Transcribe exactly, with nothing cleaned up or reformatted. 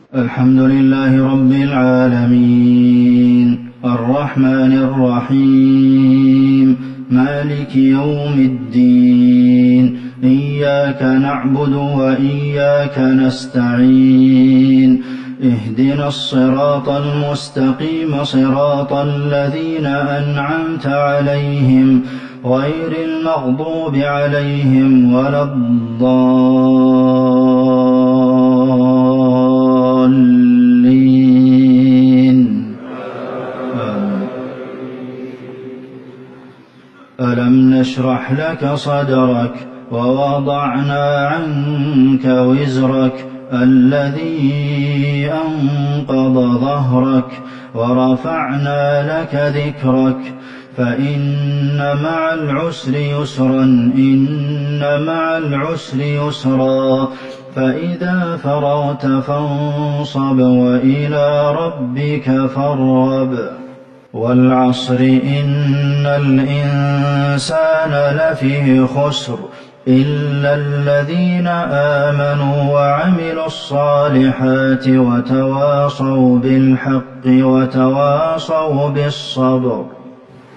الحمد لله رب العالمين الرحمن الرحيم مالك يوم الدين إياك نعبد وإياك نستعين اهدنا الصراط المستقيم صراط الذين أنعمت عليهم غير المغضوب عليهم ولا الضالين. ألم نشرح لك صدرك ووضعنا عنك وزرك الذي أنقض ظهرك ورفعنا لك ذكرك فإن مع العسر يسرا إن مع العسر يسرا فإذا فرغت فانصب وإلى ربك فارغب. والعصر إن الإنسان لفي خسر إلا الذين آمنوا وعملوا الصالحات وتواصوا بالحق وتواصوا بالصبر.